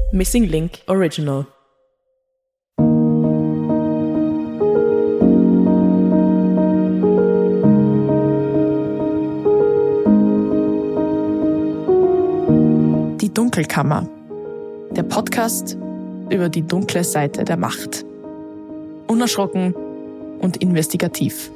Missing Link Original. Die Dunkelkammer. Der Podcast über die dunkle Seite der Macht. Unerschrocken und investigativ.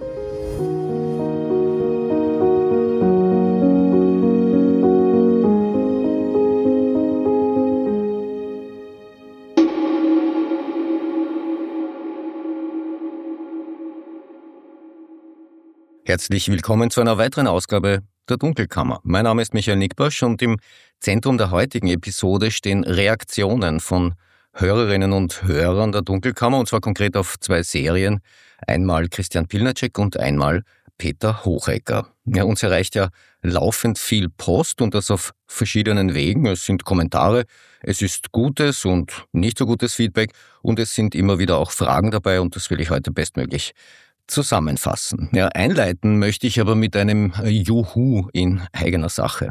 Herzlich willkommen zu einer weiteren Ausgabe der Dunkelkammer. Mein Name ist Michael Nickbosch und im Zentrum der heutigen Episode stehen Reaktionen von Hörerinnen und Hörern der Dunkelkammer, und zwar konkret auf zwei Serien. Einmal Christian Pilnacek und einmal Peter Hochegger. Ja, uns erreicht ja laufend viel Post und das auf verschiedenen Wegen. Es sind Kommentare, es ist gutes und nicht so gutes Feedback und es sind immer wieder auch Fragen dabei, und das will ich heute bestmöglich zusammenfassen. Ja, einleiten möchte ich aber mit einem Juhu in eigener Sache.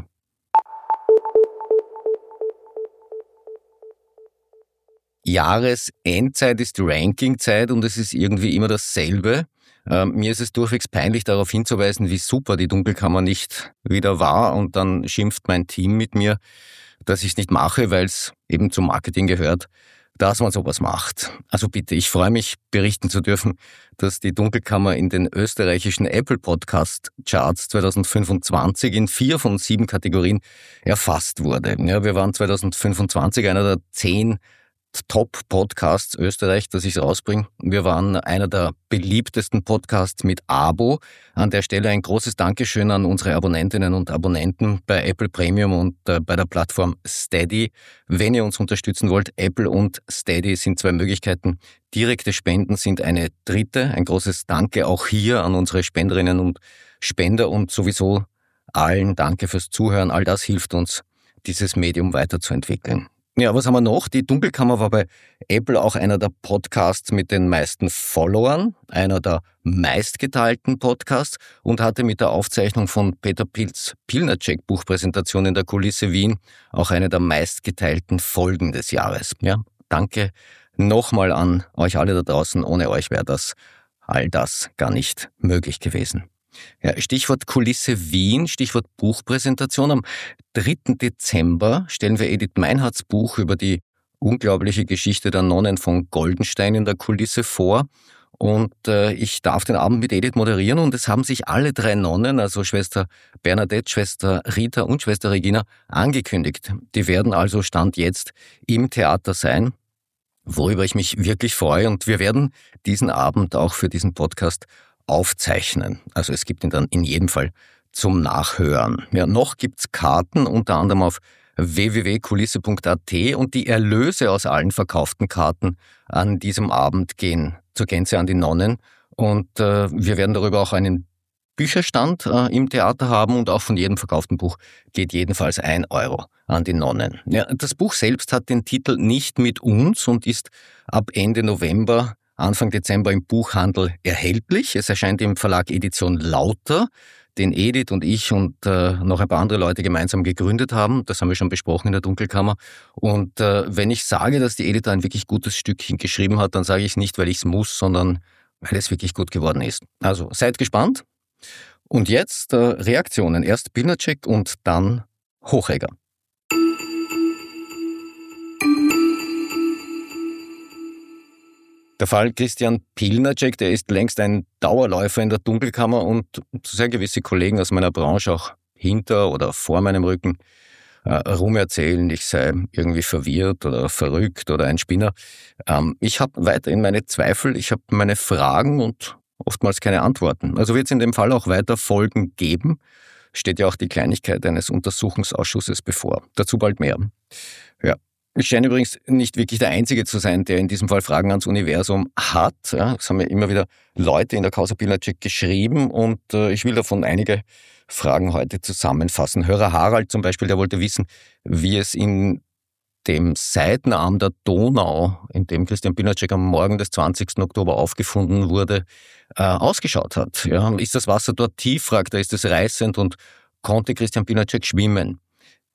Jahresendzeit ist Rankingzeit und es ist irgendwie immer dasselbe. Mir ist es durchwegs peinlich, darauf hinzuweisen, wie super die Dunkelkammer nicht wieder war, und dann schimpft mein Team mit mir, dass ich es nicht mache, weil es eben zum Marketing gehört, dass man sowas macht. Also bitte, ich freue mich, berichten zu dürfen, dass die Dunkelkammer in den österreichischen Apple Podcast Charts 2025 in 4 von 7 Kategorien erfasst wurde. Ja, wir waren 2025 einer der 10 Top-Podcasts Österreich, dass ich es rausbringe. Wir waren einer der beliebtesten Podcasts mit Abo. An der Stelle ein großes Dankeschön an unsere Abonnentinnen und Abonnenten bei Apple Premium und bei der Plattform Steady. Wenn ihr uns unterstützen wollt, Apple und Steady sind 2 Möglichkeiten. Direkte Spenden sind eine dritte. Ein großes Danke auch hier an unsere Spenderinnen und Spender und sowieso allen Danke fürs Zuhören. All das hilft uns, dieses Medium weiterzuentwickeln. Ja, was haben wir noch? Die Dunkelkammer war bei Apple auch einer der Podcasts mit den meisten Followern, einer der meistgeteilten Podcasts, und hatte mit der Aufzeichnung von Peter Pilz Pilnacek Buchpräsentation in der Kulisse Wien auch eine der meistgeteilten Folgen des Jahres. Ja, danke nochmal an euch alle da draußen. Ohne euch wäre all das gar nicht möglich gewesen. Ja, Stichwort Kulisse Wien, Stichwort Buchpräsentation. Am 3. Dezember stellen wir Edith Meinhardts Buch über die unglaubliche Geschichte der Nonnen von Goldenstein in der Kulisse vor. Und ich darf den Abend mit Edith moderieren, und es haben sich alle 3 Nonnen, also Schwester Bernadette, Schwester Rita und Schwester Regina, angekündigt. Die werden also Stand jetzt im Theater sein, worüber ich mich wirklich freue. Und wir werden diesen Abend auch für diesen Podcast aufzeichnen. Also es gibt ihn dann in jedem Fall zum Nachhören. Ja, noch gibt's Karten, unter anderem auf www.kulisse.at, und die Erlöse aus allen verkauften Karten an diesem Abend gehen zur Gänze an die Nonnen, und wir werden darüber auch einen Bücherstand im Theater haben, und auch von jedem verkauften Buch geht jedenfalls 1 Euro an die Nonnen. Ja, das Buch selbst hat den Titel Nicht mit uns und ist ab Ende November Anfang Dezember im Buchhandel erhältlich. Es erscheint im Verlag Edition Lauter, den Edith und ich und noch ein paar andere Leute gemeinsam gegründet haben. Das haben wir schon besprochen in der Dunkelkammer. Und wenn ich sage, dass die Edith ein wirklich gutes Stückchen geschrieben hat, dann sage ich es nicht, weil ich es muss, sondern weil es wirklich gut geworden ist. Also seid gespannt. Und jetzt Reaktionen. Erst Pilnacek und dann Hochegger. Der Fall Christian Pilnacek, der ist längst ein Dauerläufer in der Dunkelkammer, und sehr gewisse Kollegen aus meiner Branche auch hinter oder vor meinem Rücken rumerzählen, ich sei irgendwie verwirrt oder verrückt oder ein Spinner. Ich habe weiterhin meine Zweifel, ich habe meine Fragen und oftmals keine Antworten. Also wird es in dem Fall auch weiter Folgen geben. Steht ja auch die Kleinigkeit eines Untersuchungsausschusses bevor. Dazu bald mehr. Ja. Ich scheine übrigens nicht wirklich der Einzige zu sein, der in diesem Fall Fragen ans Universum hat. Ja, es haben ja immer wieder Leute in der Causa Pilnacek geschrieben, und ich will davon einige Fragen heute zusammenfassen. Hörer Harald zum Beispiel, der wollte wissen, wie es in dem Seitenarm der Donau, in dem Christian Pilnacek am Morgen des 20. Oktober aufgefunden wurde, ausgeschaut hat. Ja, ist das Wasser dort tief, fragt er, ist es reißend, und konnte Christian Pilnacek schwimmen?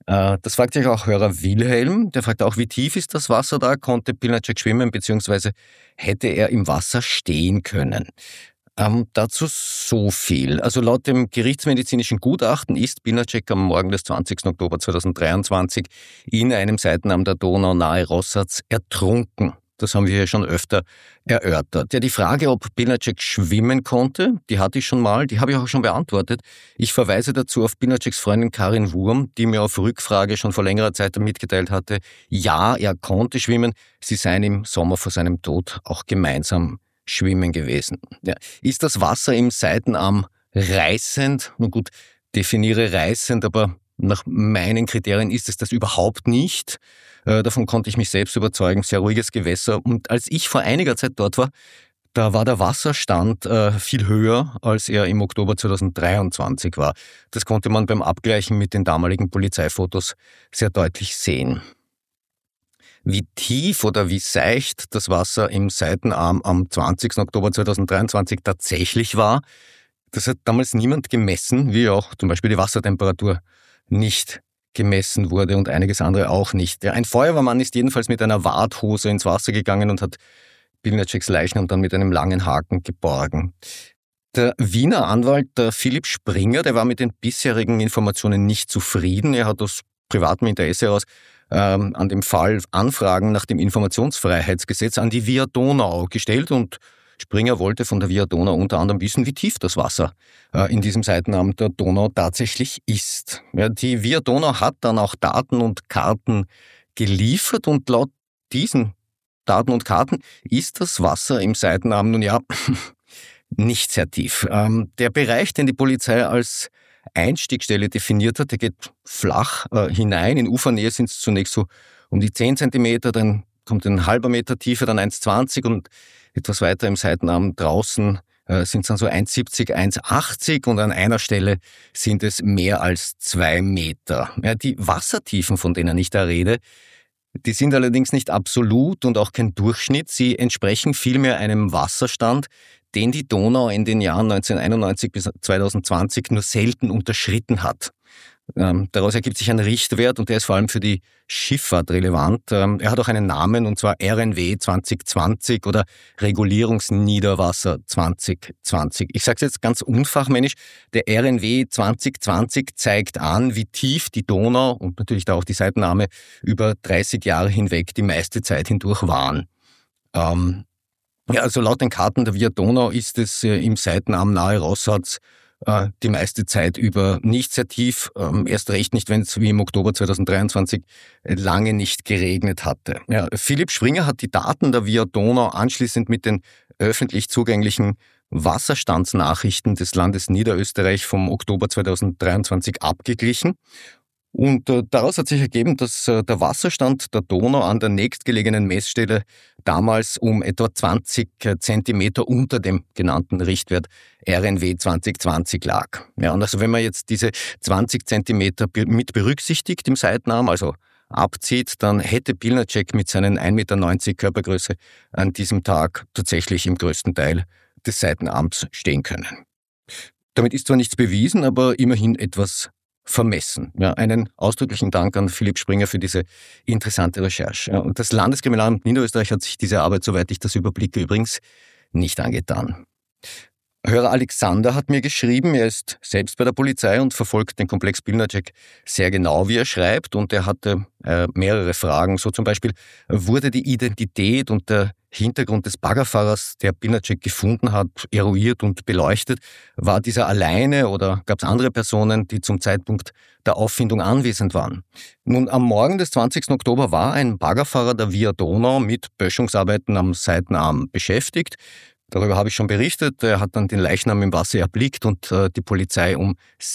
Das fragt sich auch Hörer Wilhelm. Der fragt auch, wie tief ist das Wasser da? Konnte Pilnacek schwimmen, beziehungsweise hätte er im Wasser stehen können? Dazu so viel. Also laut dem gerichtsmedizinischen Gutachten ist Pilnacek am Morgen des 20. Oktober 2023 in einem Seitenarm der Donau nahe Rossatz ertrunken. Das haben wir ja schon öfter erörtert. Ja, die Frage, ob Pilnacek schwimmen konnte, die hatte ich schon mal, die habe ich auch schon beantwortet. Ich verweise dazu auf Pilnaceks Freundin Karin Wurm, die mir auf Rückfrage schon vor längerer Zeit mitgeteilt hatte, ja, er konnte schwimmen. Sie seien im Sommer vor seinem Tod auch gemeinsam schwimmen gewesen. Ja. Ist das Wasser im Seitenarm reißend? Nun gut, definiere reißend, aber nach meinen Kriterien ist es das überhaupt nicht. Davon konnte ich mich selbst überzeugen, sehr ruhiges Gewässer. Und als ich vor einiger Zeit dort war, da war der Wasserstand viel höher, als er im Oktober 2023 war. Das konnte man beim Abgleichen mit den damaligen Polizeifotos sehr deutlich sehen. Wie tief oder wie seicht das Wasser im Seitenarm am 20. Oktober 2023 tatsächlich war, das hat damals niemand gemessen, wie auch zum Beispiel die Wassertemperatur nicht gemessen wurde und einiges andere auch nicht. Ja, ein Feuerwehrmann ist jedenfalls mit einer Warthose ins Wasser gegangen und hat Pilnaceks Leichnam dann mit einem langen Haken geborgen. Der Wiener Anwalt, der Philipp Springer, der war mit den bisherigen Informationen nicht zufrieden. Er hat aus privatem Interesse heraus an dem Fall Anfragen nach dem Informationsfreiheitsgesetz an die Via Donau gestellt und Springer wollte von der Via Donau unter anderem wissen, wie tief das Wasser in diesem Seitenarm der Donau tatsächlich ist. Ja, die Via Donau hat dann auch Daten und Karten geliefert und laut diesen Daten und Karten ist das Wasser im Seitenarm nun ja nicht sehr tief. Der Bereich, den die Polizei als Einstiegstelle definiert hat, der geht flach hinein. In Ufernähe sind es zunächst so um die 10 Zentimeter, dann kommt ein halber Meter Tiefe, dann 1,20 und etwas weiter im Seitenarm draußen sind es dann so 1,70, 1,80 und an einer Stelle sind es mehr als 2 Meter. Ja, die Wassertiefen, von denen ich da rede, die sind allerdings nicht absolut und auch kein Durchschnitt. Sie entsprechen vielmehr einem Wasserstand, den die Donau in den Jahren 1991 bis 2020 nur selten unterschritten hat. Daraus ergibt sich ein Richtwert und der ist vor allem für die Schifffahrt relevant. Er hat auch einen Namen und zwar RNW 2020 oder Regulierungsniederwasser 2020. Ich sage es jetzt ganz unfachmännisch, der RNW 2020 zeigt an, wie tief die Donau und natürlich da auch die Seitenarme über 30 Jahre hinweg die meiste Zeit hindurch waren. Ja, also laut den Karten der Via Donau ist es im Seitenarm nahe Rossatz die meiste Zeit über nicht sehr tief, erst recht nicht, wenn es wie im Oktober 2023 lange nicht geregnet hatte. Ja, Philipp Springer hat die Daten der Via Donau anschließend mit den öffentlich zugänglichen Wasserstandsnachrichten des Landes Niederösterreich vom Oktober 2023 abgeglichen. Und daraus hat sich ergeben, dass der Wasserstand der Donau an der nächstgelegenen Messstelle damals um etwa 20 Zentimeter unter dem genannten Richtwert RNW 2020 lag. Ja, und also wenn man jetzt diese 20 Zentimeter mit berücksichtigt im Seitenarm, also abzieht, dann hätte Pilnacek mit seinen 1,90 Meter Körpergröße an diesem Tag tatsächlich im größten Teil des Seitenarms stehen können. Damit ist zwar nichts bewiesen, aber immerhin etwas vermessen. Ja, einen ausdrücklichen Dank an Philipp Springer für diese interessante Recherche. Ja, und das Landeskriminalamt Niederösterreich hat sich diese Arbeit, soweit ich das überblicke, übrigens nicht angetan. Hörer Alexander hat mir geschrieben, er ist selbst bei der Polizei und verfolgt den Komplex Pilnacek sehr genau, wie er schreibt. Und er hatte mehrere Fragen, so zum Beispiel, wurde die Identität und der Hintergrund des Baggerfahrers, der Pilnacek gefunden hat, eruiert und beleuchtet? War dieser alleine oder gab es andere Personen, die zum Zeitpunkt der Auffindung anwesend waren? Nun, am Morgen des 20. Oktober war ein Baggerfahrer der Via Donau mit Böschungsarbeiten am Seitenarm beschäftigt. Darüber habe ich schon berichtet. Er hat dann den Leichnam im Wasser erblickt und die Polizei um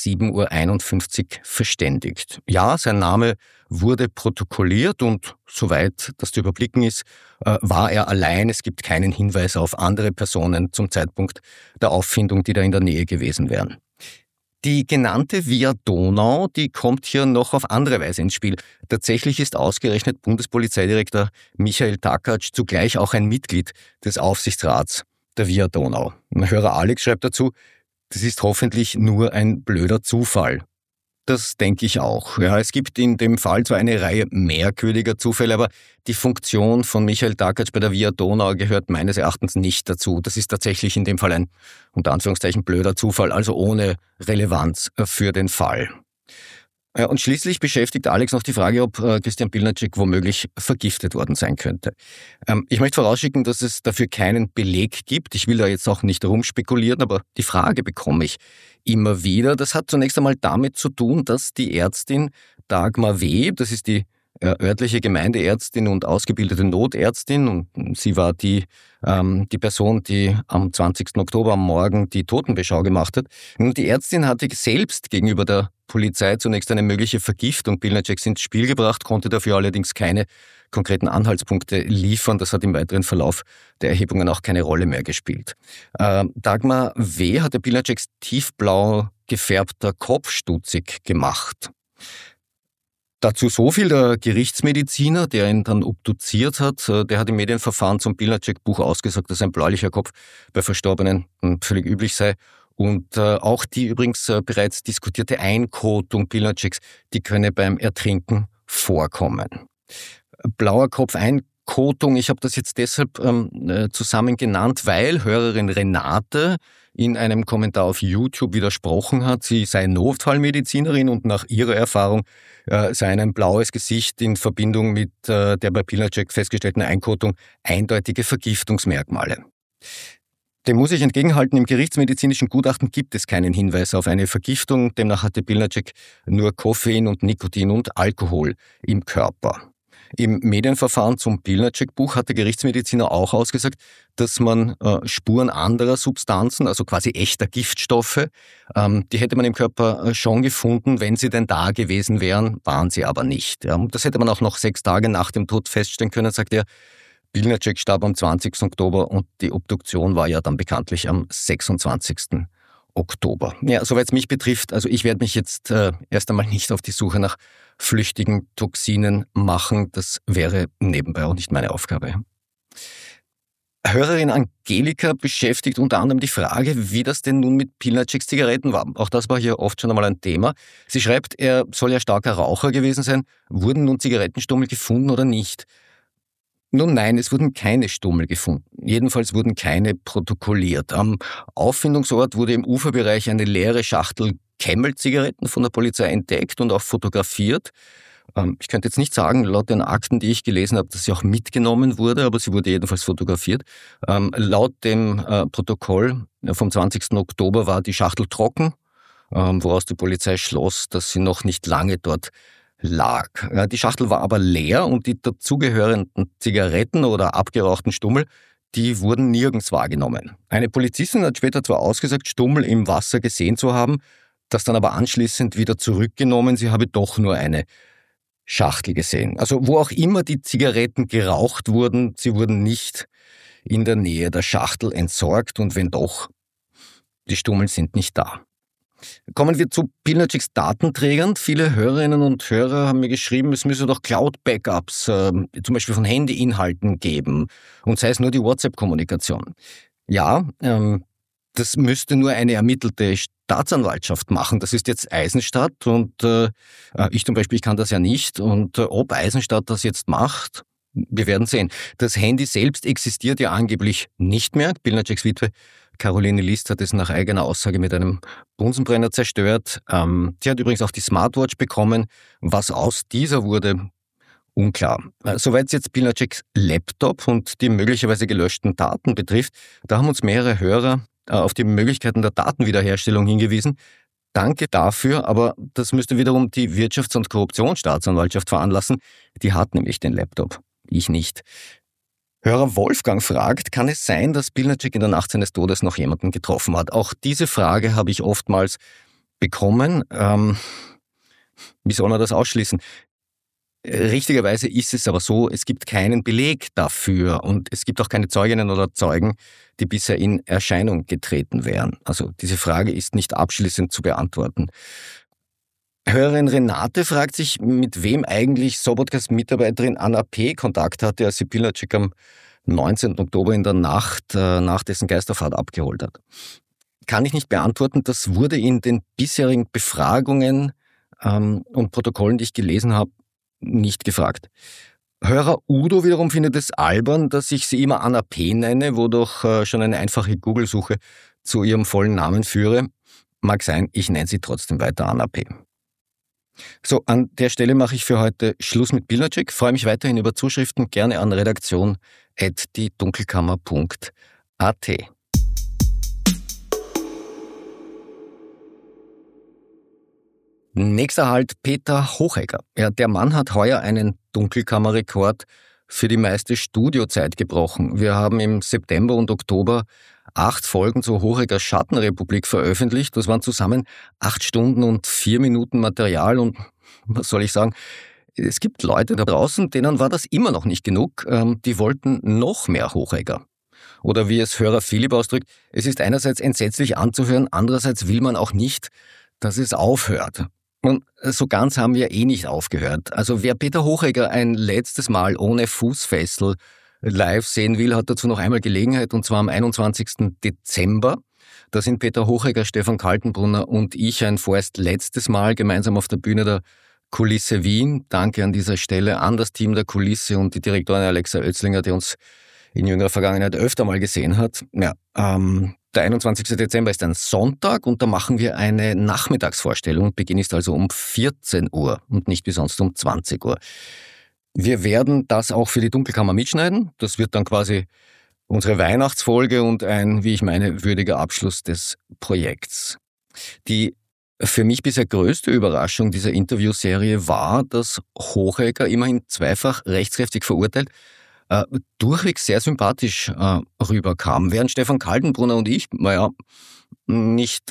7:51 Uhr verständigt. Ja, sein Name wurde protokolliert und soweit das zu überblicken ist, war er allein. Es gibt keinen Hinweis auf andere Personen zum Zeitpunkt der Auffindung, die da in der Nähe gewesen wären. Die genannte Via Donau, die kommt hier noch auf andere Weise ins Spiel. Tatsächlich ist ausgerechnet Bundespolizeidirektor Michael Takatsch zugleich auch ein Mitglied des Aufsichtsrats der Via Donau. Hörer Alex schreibt dazu, das ist hoffentlich nur ein blöder Zufall. Das denke ich auch. Ja, es gibt in dem Fall zwar eine Reihe merkwürdiger Zufälle, aber die Funktion von Michael Dakatsch bei der Via Donau gehört meines Erachtens nicht dazu. Das ist tatsächlich in dem Fall ein, unter Anführungszeichen, blöder Zufall, also ohne Relevanz für den Fall. Ja, und schließlich beschäftigt Alex noch die Frage, ob Christian Pilnacek womöglich vergiftet worden sein könnte. Ich möchte vorausschicken, dass es dafür keinen Beleg gibt. Ich will da jetzt auch nicht rumspekulieren, aber die Frage bekomme ich immer wieder. Das hat zunächst einmal damit zu tun, dass die Ärztin Dagmar W., das ist die örtliche Gemeindeärztin und ausgebildete Notärztin, und sie war die Person, die am 20. Oktober am Morgen die Totenbeschau gemacht hat. Und die Ärztin hatte selbst gegenüber der Polizei zunächst eine mögliche Vergiftung Pilnaceks ins Spiel gebracht, konnte dafür allerdings keine konkreten Anhaltspunkte liefern. Das hat im weiteren Verlauf der Erhebungen auch keine Rolle mehr gespielt. Dagmar W. hatte Pilnaceks tiefblau gefärbter Kopf stutzig gemacht. Dazu so viel: Der Gerichtsmediziner, der ihn dann obduziert hat, der hat im Medienverfahren zum Pilnacek-Buch ausgesagt, dass ein bläulicher Kopf bei Verstorbenen völlig üblich sei. Und auch die übrigens bereits diskutierte Einkotung Pilnaceks, die könne beim Ertrinken vorkommen. Blauer Kopf, Einkotung, ich habe das jetzt deshalb zusammen genannt, weil Hörerin Renate in einem Kommentar auf YouTube widersprochen hat. Sie sei Notfallmedizinerin und nach ihrer Erfahrung sei ein blaues Gesicht in Verbindung mit der bei Pilnacek festgestellten Einkotung eindeutige Vergiftungsmerkmale. Dem muss ich entgegenhalten, im gerichtsmedizinischen Gutachten gibt es keinen Hinweis auf eine Vergiftung. Demnach hatte Pilnacek nur Koffein und Nikotin und Alkohol im Körper. Im Medienverfahren zum Pilnacek-Buch hat der Gerichtsmediziner auch ausgesagt, dass man Spuren anderer Substanzen, also quasi echter Giftstoffe, die hätte man im Körper schon gefunden, wenn sie denn da gewesen wären, waren sie aber nicht. Das hätte man auch noch 6 Tage nach dem Tod feststellen können, sagt er. Pilnacek starb am 20. Oktober und die Obduktion war ja dann bekanntlich am 26. Oktober. Ja, soweit es mich betrifft, also ich werde mich jetzt erst einmal nicht auf die Suche nach flüchtigen Toxinen machen. Das wäre nebenbei auch nicht meine Aufgabe. Hörerin Angelika beschäftigt unter anderem die Frage, wie das denn nun mit Pilnaceks Zigaretten war. Auch das war hier oft schon einmal ein Thema. Sie schreibt, er soll ja starker Raucher gewesen sein. Wurden nun Zigarettenstummel gefunden oder nicht? Nun nein, es wurden keine Stummel gefunden. Jedenfalls wurden keine protokolliert. Am Auffindungsort wurde im Uferbereich eine leere Schachtel Camel-Zigaretten von der Polizei entdeckt und auch fotografiert. Ich könnte jetzt nicht sagen, laut den Akten, die ich gelesen habe, dass sie auch mitgenommen wurde, aber sie wurde jedenfalls fotografiert. Laut dem Protokoll vom 20. Oktober war die Schachtel trocken, woraus die Polizei schloss, dass sie noch nicht lange dort lag. Die Schachtel war aber leer und die dazugehörenden Zigaretten oder abgerauchten Stummel, die wurden nirgends wahrgenommen. Eine Polizistin hat später zwar ausgesagt, Stummel im Wasser gesehen zu haben, das dann aber anschließend wieder zurückgenommen, sie habe doch nur eine Schachtel gesehen. Also wo auch immer die Zigaretten geraucht wurden, sie wurden nicht in der Nähe der Schachtel entsorgt und wenn doch, die Stummel sind nicht da. Kommen wir zu Pilnaceks Datenträgern. Viele Hörerinnen und Hörer haben mir geschrieben, es müsse doch Cloud-Backups, zum Beispiel von Handyinhalten geben und sei es nur die WhatsApp-Kommunikation. Ja, das müsste nur eine ermittelte Staatsanwaltschaft machen. Das ist jetzt Eisenstadt und ich zum Beispiel, ich kann das ja nicht. Und ob Eisenstadt das jetzt macht, wir werden sehen. Das Handy selbst existiert ja angeblich nicht mehr. Pilnaceks Witwe Caroline List hat es nach eigener Aussage mit einem Bunsenbrenner zerstört. Sie hat übrigens auch die Smartwatch bekommen. Was aus dieser wurde, unklar. Soweit es jetzt Pilnaceks Laptop und die möglicherweise gelöschten Daten betrifft, da haben uns mehrere Hörer auf die Möglichkeiten der Datenwiederherstellung hingewiesen. Danke dafür, aber das müsste wiederum die Wirtschafts- und Korruptionsstaatsanwaltschaft veranlassen. Die hat nämlich den Laptop, ich nicht. Hörer Wolfgang fragt, kann es sein, dass Pilnacek in der Nacht seines Todes noch jemanden getroffen hat? Auch diese Frage habe ich oftmals bekommen. Wie soll man das ausschließen? Richtigerweise ist es aber so, es gibt keinen Beleg dafür und es gibt auch keine Zeuginnen oder Zeugen, die bisher in Erscheinung getreten wären. Also diese Frage ist nicht abschließend zu beantworten. Hörerin Renate fragt sich, mit wem eigentlich Sobotkas Mitarbeiterin Anna P. Kontakt hatte, als sie Pilnacek am 19. Oktober in der Nacht nach dessen Geisterfahrt abgeholt hat. Kann ich nicht beantworten, das wurde in den bisherigen Befragungen und Protokollen, die ich gelesen habe, nicht gefragt. Hörer Udo wiederum findet es albern, dass ich sie immer Anna P. nenne, wodurch schon eine einfache Google-Suche zu ihrem vollen Namen führe. Mag sein, ich nenne sie trotzdem weiter Anna P. So, an der Stelle mache ich für heute Schluss mit Bildercheck. Freue mich weiterhin über Zuschriften, gerne an redaktion@diedunkelkammer.at. Nächster Halt Peter Hochegger. Ja, der Mann hat heuer einen Dunkelkammerrekord für die meiste Studiozeit gebrochen. Wir haben im September und Oktober 8 Folgen zu Hocheggers Schattenrepublik veröffentlicht. Das waren zusammen 8 Stunden und 4 Minuten Material und was soll ich sagen, es gibt Leute da draußen, denen war das immer noch nicht genug. Die wollten noch mehr Hochegger. Oder wie es Hörer Philipp ausdrückt, es ist einerseits entsetzlich anzuhören, andererseits will man auch nicht, dass es aufhört. Und so ganz haben wir nicht aufgehört. Also wer Peter Hochegger ein letztes Mal ohne Fußfessel live sehen will, hat dazu noch einmal Gelegenheit, und zwar am 21. Dezember. Da sind Peter Hochegger, Stefan Kaltenbrunner und ich ein vorerst letztes Mal gemeinsam auf der Bühne der Kulisse Wien. Danke an dieser Stelle an das Team der Kulisse und die Direktorin Alexa Oetzlinger, die uns in jüngerer Vergangenheit öfter mal gesehen hat. Ja, der 21. Dezember ist ein Sonntag und da machen wir eine Nachmittagsvorstellung. Beginn ist also um 14 Uhr und nicht wie sonst um 20 Uhr. Wir werden das auch für die Dunkelkammer mitschneiden. Das wird dann quasi unsere Weihnachtsfolge und ein, wie ich meine, würdiger Abschluss des Projekts. Die für mich bisher größte Überraschung dieser Interviewserie war, dass Hochegger, immerhin zweifach rechtskräftig verurteilt, durchwegs sehr sympathisch rüberkam, während Stefan Kaltenbrunner und ich, nicht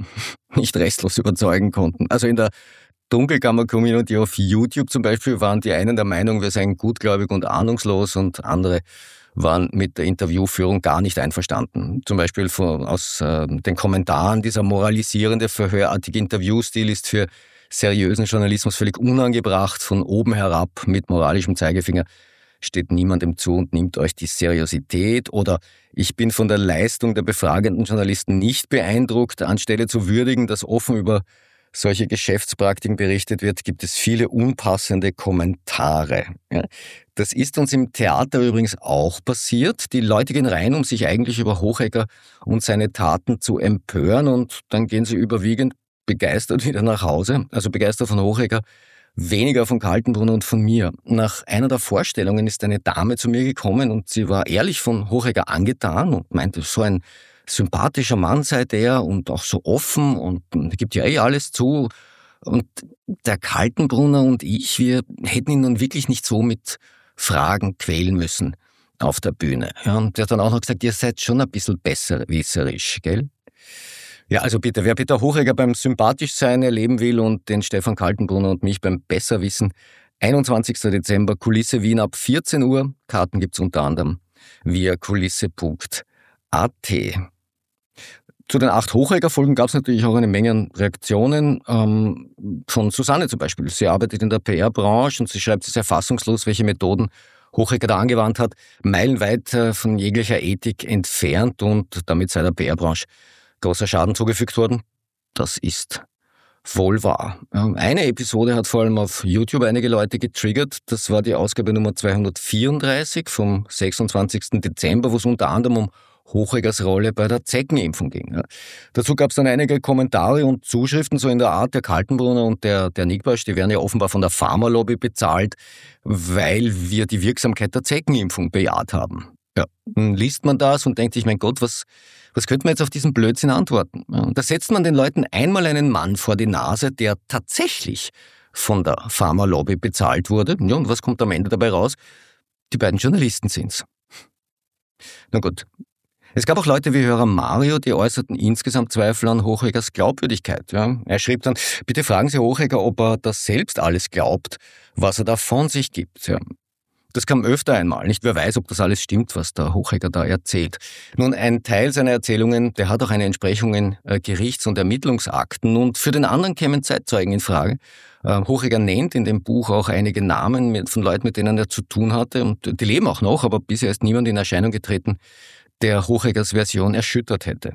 restlos überzeugen konnten. Also in der Dunkelkammer-Community auf YouTube zum Beispiel waren die einen der Meinung, wir seien gutgläubig und ahnungslos und andere waren mit der Interviewführung gar nicht einverstanden. Zum Beispiel aus den Kommentaren, dieser moralisierende, verhörartige Interviewstil ist für seriösen Journalismus völlig unangebracht, von oben herab mit moralischem Zeigefinger steht niemandem zu und nimmt euch die Seriosität, oder ich bin von der Leistung der befragenden Journalisten nicht beeindruckt. Anstelle zu würdigen, dass offen über solche Geschäftspraktiken berichtet wird, gibt es viele unpassende Kommentare. Ja, das ist uns im Theater übrigens auch passiert. Die Leute gehen rein, um sich eigentlich über Hochegger und seine Taten zu empören, und dann gehen sie überwiegend begeistert wieder nach Hause, also begeistert von Hochegger, weniger von Kaltenbrunner und von mir. Nach einer der Vorstellungen ist eine Dame zu mir gekommen und sie war ehrlich von Hochegger angetan und meinte, so ein sympathischer Mann sei der und auch so offen und gibt ja alles zu. Und der Kaltenbrunner und ich, wir hätten ihn nun wirklich nicht so mit Fragen quälen müssen auf der Bühne. Ja, und der hat dann auch noch gesagt, ihr seid schon ein bisschen besserwisserisch, gell? Ja, also bitte, wer Peter Hochegger beim Sympathischsein erleben will und den Stefan Kaltenbrunner und mich beim Besserwissen, 21. Dezember, Kulisse Wien ab 14 Uhr. Karten gibt's unter anderem via kulisse.at. Zu den 8 Hochegger-Folgen gab's natürlich auch eine Menge an Reaktionen. Von Susanne zum Beispiel. Sie arbeitet in der PR-Branche und sie schreibt, sie sei fassungslos, welche Methoden Hochegger da angewandt hat, meilenweit von jeglicher Ethik entfernt, und damit sei der PR-Branche großer Schaden zugefügt worden. Das ist wohl wahr. Eine Episode hat vor allem auf YouTube einige Leute getriggert. Das war die Ausgabe Nummer 234 vom 26. Dezember, wo es unter anderem um Hocheggers Rolle bei der Zeckenimpfung ging. Ja. Dazu gab es dann einige Kommentare und Zuschriften, so in der Art, der Kaltenbrunner und der Nickbasch, die werden ja offenbar von der Pharmalobby bezahlt, weil wir die Wirksamkeit der Zeckenimpfung bejaht haben. Ja, dann liest man das und denkt sich, mein Gott, was könnte man jetzt auf diesen Blödsinn antworten? Ja, und da setzt man den Leuten einmal einen Mann vor die Nase, der tatsächlich von der Pharmalobby bezahlt wurde. Ja, und was kommt am Ende dabei raus? Die beiden Journalisten sind's. Na gut. Es gab auch Leute wie Hörer Mario, die äußerten insgesamt Zweifel an Hocheggers Glaubwürdigkeit. Ja, er schrieb dann, bitte fragen Sie Hochegger, ob er das selbst alles glaubt, was er da von sich gibt. Ja. Das kam öfter einmal. Nicht wer weiß, ob das alles stimmt, was der Hochegger da erzählt. Nun, ein Teil seiner Erzählungen, der hat auch eine Entsprechung in Gerichts- und Ermittlungsakten, und für den anderen kämen Zeitzeugen in Frage. Hochegger nennt in dem Buch auch einige Namen von Leuten, mit denen er zu tun hatte, und die leben auch noch, aber bisher ist niemand in Erscheinung getreten, der Hocheggers Version erschüttert hätte.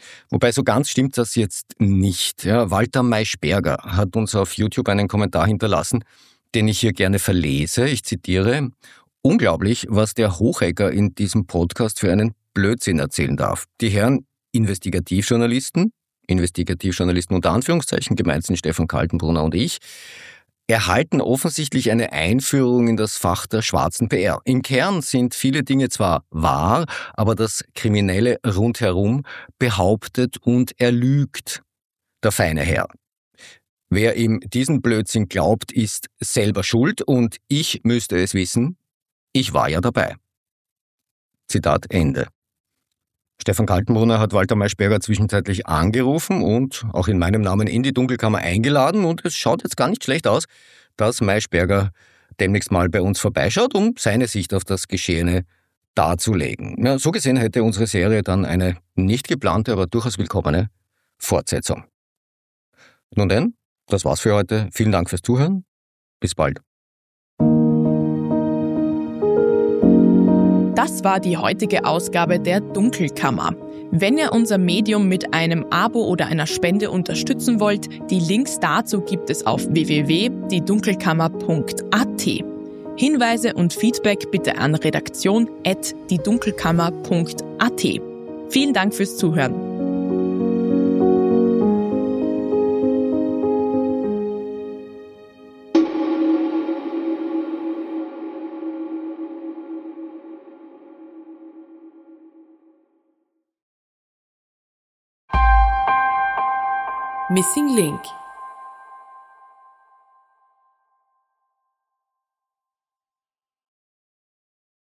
Wobei so ganz stimmt das jetzt nicht. Ja, Walter Maischberger hat uns auf YouTube einen Kommentar hinterlassen, den ich hier gerne verlese. Ich zitiere: Unglaublich, was der Hochegger in diesem Podcast für einen Blödsinn erzählen darf. Die Herren Investigativjournalisten unter Anführungszeichen, gemeint sind Stefan Kaltenbrunner und ich, erhalten offensichtlich eine Einführung in das Fach der schwarzen PR. Im Kern sind viele Dinge zwar wahr, aber das Kriminelle rundherum behauptet und er lügt, der feine Herr. Wer ihm diesen Blödsinn glaubt, ist selber schuld und ich müsste es wissen, ich war ja dabei. Zitat Ende. Stefan Kaltenbrunner hat Walter Maischberger zwischenzeitlich angerufen und auch in meinem Namen in die Dunkelkammer eingeladen und es schaut jetzt gar nicht schlecht aus, dass Maischberger demnächst mal bei uns vorbeischaut, um seine Sicht auf das Geschehene darzulegen. Ja, so gesehen hätte unsere Serie dann eine nicht geplante, aber durchaus willkommene Fortsetzung. Nun denn, das war's für heute. Vielen Dank fürs Zuhören. Bis bald. Das war die heutige Ausgabe der Dunkelkammer. Wenn ihr unser Medium mit einem Abo oder einer Spende unterstützen wollt, die Links dazu gibt es auf www.diedunkelkammer.at. Hinweise und Feedback bitte an redaktion@diedunkelkammer.at. Vielen Dank fürs Zuhören. Missing Link